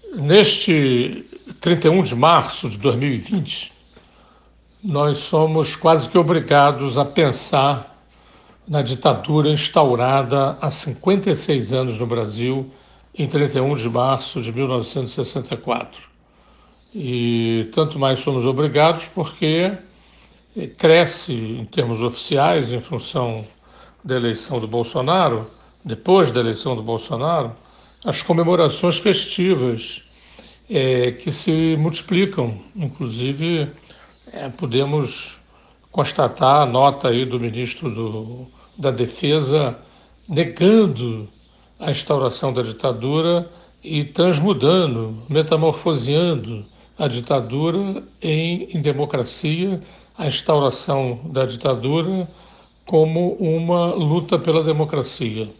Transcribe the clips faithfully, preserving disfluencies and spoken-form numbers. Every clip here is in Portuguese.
Neste trinta e um de março de dois mil e vinte, nós somos quase que obrigados a pensar na ditadura instaurada há cinquenta e seis anos no Brasil, em trinta e um de março de mil novecentos e sessenta e quatro. E tanto mais somos obrigados porque cresce em termos oficiais, em função da eleição do Bolsonaro, depois da eleição do Bolsonaro, as comemorações festivas é, que se multiplicam. Inclusive, é, podemos constatar a nota aí do ministro do, da Defesa negando a instauração da ditadura e transmudando, metamorfoseando a ditadura em, em democracia, a instauração da ditadura como uma luta pela democracia.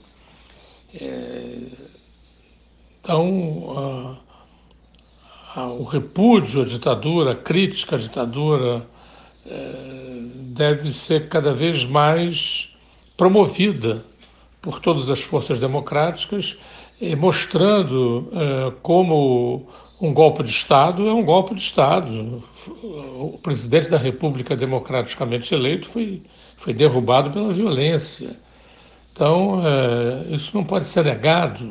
Então, a, a, o repúdio à ditadura, a crítica à ditadura, é, deve ser cada vez mais promovida por todas as forças democráticas, eh, mostrando eh, como um golpe de Estado é um golpe de Estado. O presidente da República democraticamente eleito foi, foi derrubado pela violência. Então, eh, isso não pode ser negado.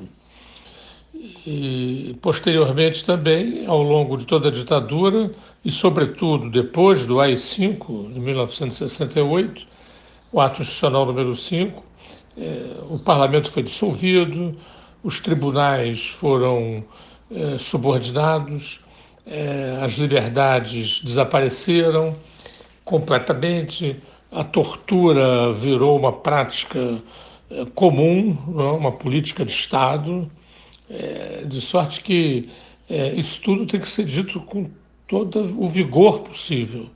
E, posteriormente também, ao longo de toda a ditadura, e sobretudo depois do A I cinco, de mil novecentos e sessenta e oito, o ato institucional número cinco, eh, o parlamento foi dissolvido, os tribunais foram eh, subordinados, eh, as liberdades desapareceram completamente, a tortura virou uma prática eh, comum, não é? Uma política de Estado, eh, de sorte que eh, isso tudo tem que ser dito com todo o vigor possível.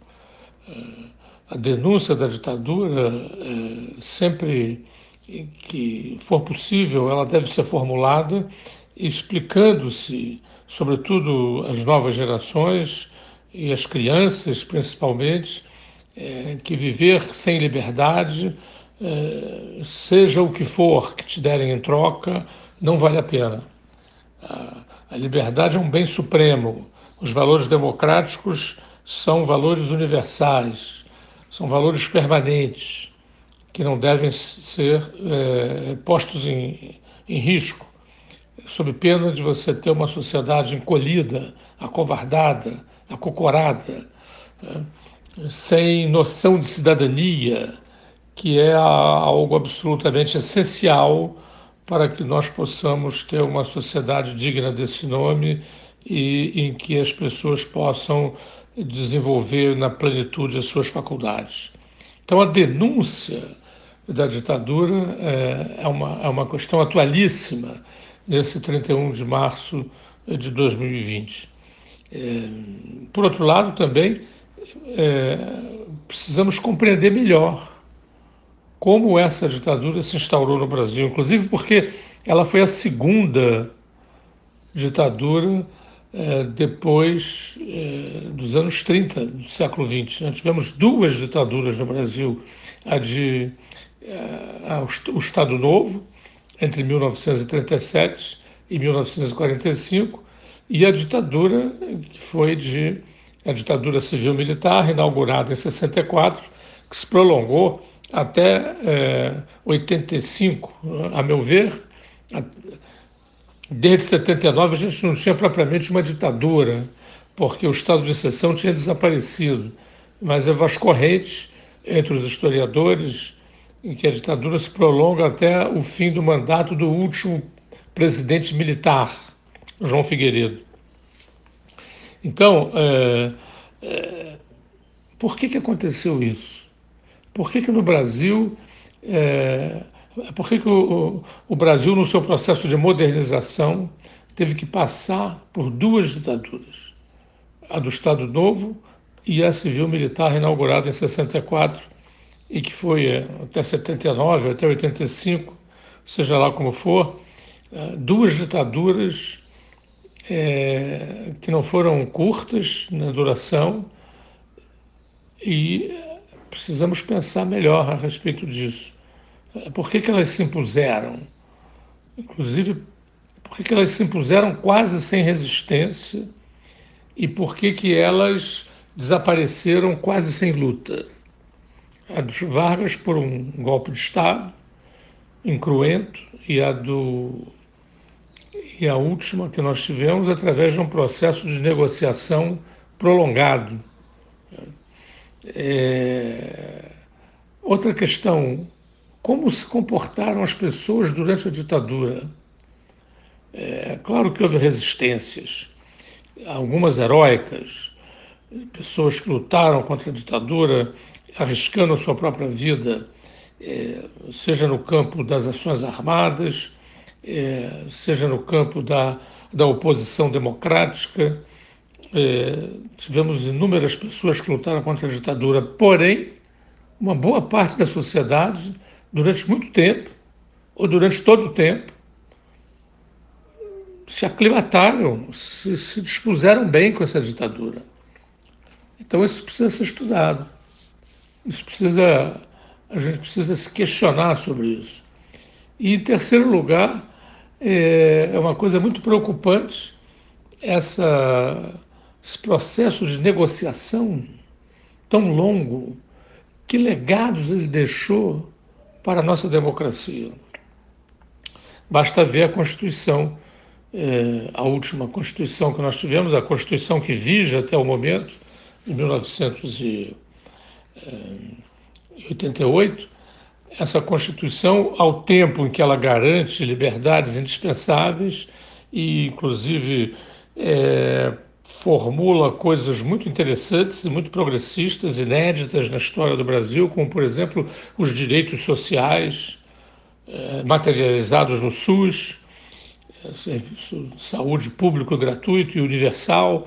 A denúncia da ditadura, eh, sempre que for possível, ela deve ser formulada explicando-se, sobretudo às novas gerações e às crianças, principalmente, eh, que viver sem liberdade, eh, seja o que for que te derem em troca, não vale a pena. A, a liberdade é um bem supremo. Os valores democráticos são valores universais, são valores permanentes, que não devem ser é, postos em, em risco, sob pena de você ter uma sociedade encolhida, acovardada, acocorada, né, sem noção de cidadania, que é algo absolutamente essencial para que nós possamos ter uma sociedade digna desse nome e em que as pessoas possam desenvolver na plenitude as suas faculdades. Então, a denúncia da ditadura é, é, uma, é uma questão atualíssima nesse trinta e um de março de dois mil e vinte. É, por outro lado, também é, precisamos compreender melhor como essa ditadura se instaurou no Brasil, inclusive porque ela foi a segunda ditadura eh, depois eh, dos anos trinta do século vinte. Nós tivemos duas ditaduras no Brasil, a de eh, o Estado Novo, entre mil novecentos e trinta e sete e mil novecentos e quarenta e cinco, e a ditadura que foi de a ditadura civil-militar, inaugurada em sessenta e quatro, que se prolongou até eh, oitenta e cinco, a meu ver. Desde setenta e nove a gente não tinha propriamente uma ditadura, porque o estado de exceção tinha desaparecido, mas é voz corrente entre os historiadores em que a ditadura se prolonga até o fim do mandato do último presidente militar, João Figueiredo. Então, é, é, por que, que aconteceu isso? Por que, que no Brasil, é, por que, que o, o Brasil, no seu processo de modernização, teve que passar por duas ditaduras? A do Estado Novo e a civil-militar inaugurada em sessenta e quatro e que foi é, até setenta e nove, até oitenta e cinco, seja lá como for, é, duas ditaduras é, que não foram curtas na duração e precisamos pensar melhor a respeito disso. Por que, que elas se impuseram? Inclusive por que elas se impuseram quase sem resistência e por que que elas desapareceram quase sem luta. A dos Vargas por um golpe de Estado incruento e a do e a última que nós tivemos através de um processo de negociação prolongado. É... Outra questão, como se comportaram as pessoas durante a ditadura? É claro que houve resistências, algumas heróicas, pessoas que lutaram contra a ditadura, arriscando a sua própria vida, é, seja no campo das ações armadas, é, seja no campo da, da oposição democrática. É, tivemos inúmeras pessoas que lutaram contra a ditadura, porém, uma boa parte da sociedade, durante muito tempo, ou durante todo o tempo, se aclimataram, se, se dispuseram bem com essa ditadura. Então isso precisa ser estudado. Isso precisa, a gente precisa se questionar sobre isso. E em terceiro lugar, é, é uma coisa muito preocupante essa, esse processo de negociação tão longo. Que legados ele deixou para a nossa democracia? Basta ver a Constituição, é, a última Constituição que nós tivemos, a Constituição que vige até o momento, de mil novecentos e oitenta e oito, essa Constituição, ao tempo em que ela garante liberdades indispensáveis e, inclusive, é, formula coisas muito interessantes e muito progressistas, inéditas na história do Brasil, como, por exemplo, os direitos sociais é, materializados no SUS, é, serviço de saúde público gratuito e universal,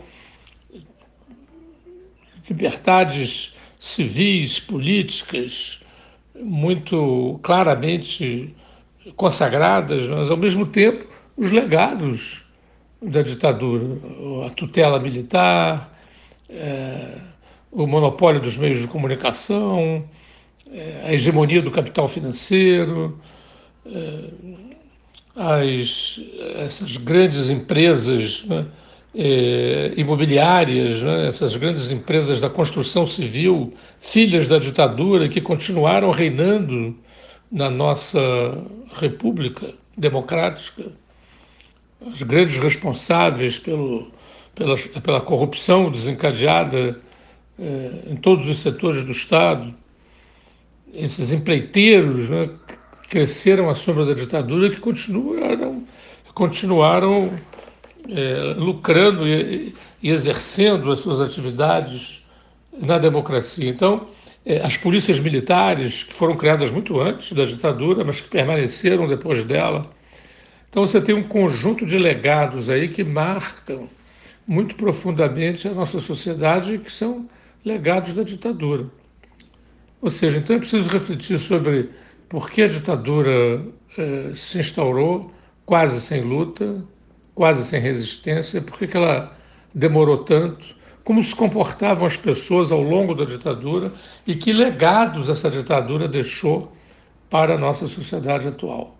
liberdades civis, políticas, muito claramente consagradas, mas, ao mesmo tempo, os legados da ditadura, a tutela militar, é, o monopólio dos meios de comunicação, é, a hegemonia do capital financeiro, é, as, essas grandes empresas, né, é, imobiliárias, né, essas grandes empresas da construção civil, filhas da ditadura, que continuaram reinando na nossa república democrática, os grandes responsáveis pelo, pela, pela corrupção desencadeada eh, em todos os setores do Estado, esses empreiteiros, né, que cresceram à sombra da ditadura, que continuaram, continuaram eh, lucrando e, e exercendo as suas atividades na democracia. Então, eh, as polícias militares, que foram criadas muito antes da ditadura, mas que permaneceram depois dela. Então você tem um conjunto de legados aí que marcam muito profundamente a nossa sociedade, que são legados da ditadura. Ou seja, então é preciso refletir sobre por que a ditadura eh, se instaurou quase sem luta, quase sem resistência, por que que ela demorou tanto, como se comportavam as pessoas ao longo da ditadura e que legados essa ditadura deixou para a nossa sociedade atual.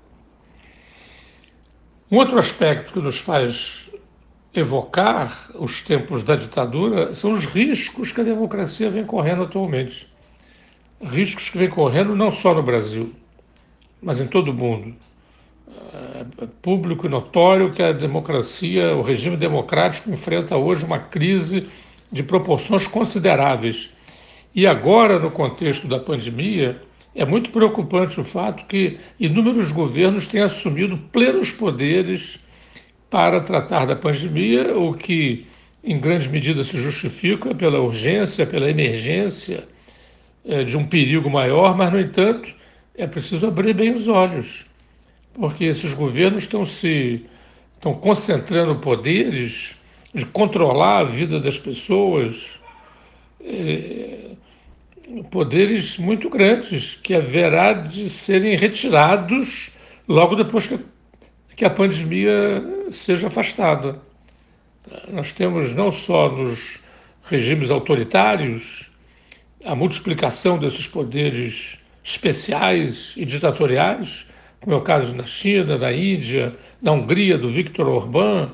Um outro aspecto que nos faz evocar os tempos da ditadura são os riscos que a democracia vem correndo atualmente. Riscos que vem correndo não só no Brasil, mas em todo o mundo. É público e notório que a democracia, o regime democrático enfrenta hoje uma crise de proporções consideráveis. E agora, no contexto da pandemia, é muito preocupante o fato que inúmeros governos têm assumido plenos poderes para tratar da pandemia, o que em grande medida se justifica pela urgência, pela emergência é, de um perigo maior, mas, no entanto, é preciso abrir bem os olhos, porque esses governos estão se estão concentrando poderes de controlar a vida das pessoas, é, poderes muito grandes, que haverá de serem retirados logo depois que, que a pandemia seja afastada. Nós temos não só nos regimes autoritários a multiplicação desses poderes especiais e ditatoriais, como é o caso na China, na Índia, na Hungria, do Viktor Orbán,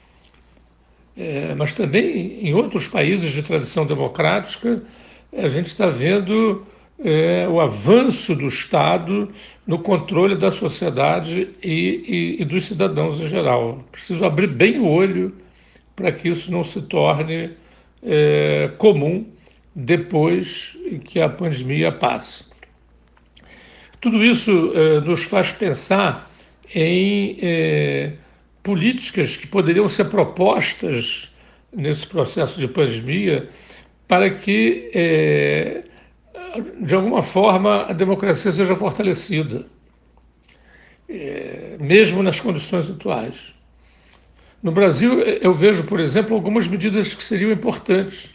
é, mas também em outros países de tradição democrática, a gente está vendo é, o avanço do Estado no controle da sociedade e, e, e dos cidadãos em geral. Preciso abrir bem o olho para que isso não se torne é, comum depois que a pandemia passe. Tudo isso é, nos faz pensar em é, políticas que poderiam ser propostas nesse processo de pandemia para que, é, de alguma forma, a democracia seja fortalecida, é, mesmo nas condições atuais. No Brasil, eu vejo, por exemplo, algumas medidas que seriam importantes.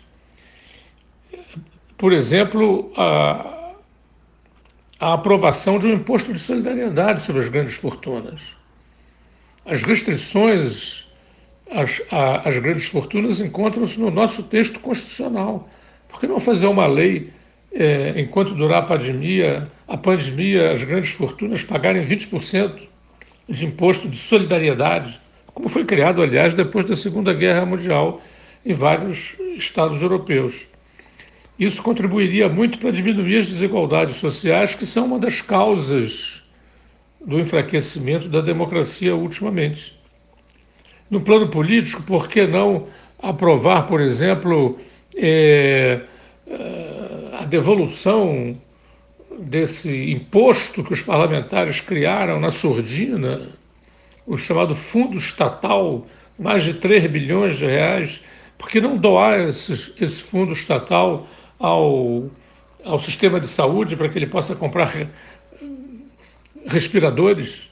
Por exemplo, a, a aprovação de um imposto de solidariedade sobre as grandes fortunas. As restrições às, às grandes fortunas encontram-se no nosso texto constitucional. Por que não fazer uma lei, é, enquanto durar a pandemia, a pandemia, as grandes fortunas pagarem vinte por cento de imposto de solidariedade, como foi criado, aliás, depois da Segunda Guerra Mundial em vários estados europeus? Isso contribuiria muito para diminuir as desigualdades sociais, que são uma das causas do enfraquecimento da democracia ultimamente. No plano político, por que não aprovar, por exemplo, é, a devolução desse imposto que os parlamentares criaram na surdina, o chamado fundo estatal, mais de três bilhões de reais? Por que não doar esses, esse fundo estatal ao, ao sistema de saúde para que ele possa comprar respiradores?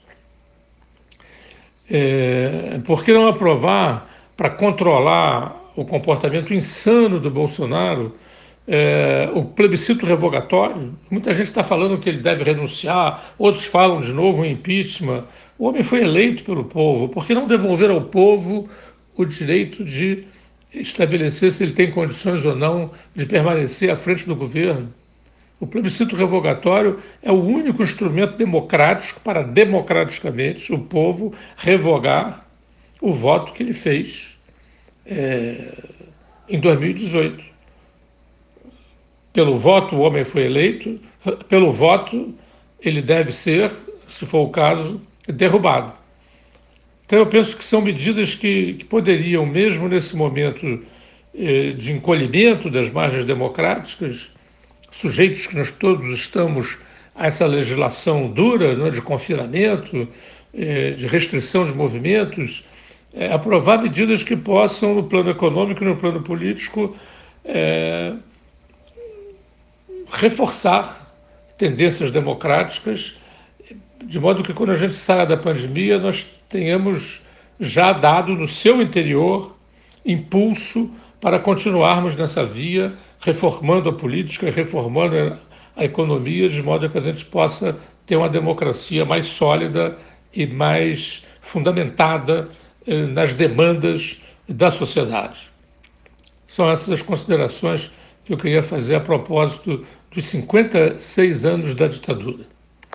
É, por que não aprovar, para controlar o comportamento insano do Bolsonaro, é, o plebiscito revogatório? Muita gente está falando que ele deve renunciar, outros falam de novo em impeachment. O homem foi eleito pelo povo. Por que não devolver ao povo o direito de estabelecer se ele tem condições ou não de permanecer à frente do governo? O plebiscito revogatório é o único instrumento democrático para, democraticamente, o povo revogar o voto que ele fez é, em dois mil e dezoito. Pelo voto, o homem foi eleito, pelo voto, ele deve ser, se for o caso, derrubado. Então, eu penso que são medidas que, que poderiam, mesmo nesse momento eh, de encolhimento das margens democráticas, sujeitos que nós todos estamos a essa legislação dura, não é, de confinamento, eh, de restrição de movimentos, eh, aprovar medidas que possam, no plano econômico e no plano político, eh, reforçar tendências democráticas, de modo que, quando a gente saia da pandemia, nós tenhamos já dado no seu interior impulso para continuarmos nessa via, reformando a política, reformando a economia, de modo que a gente possa ter uma democracia mais sólida e mais fundamentada eh, nas demandas da sociedade. São essas as considerações que eu queria fazer a propósito dos cinquenta e seis anos da ditadura.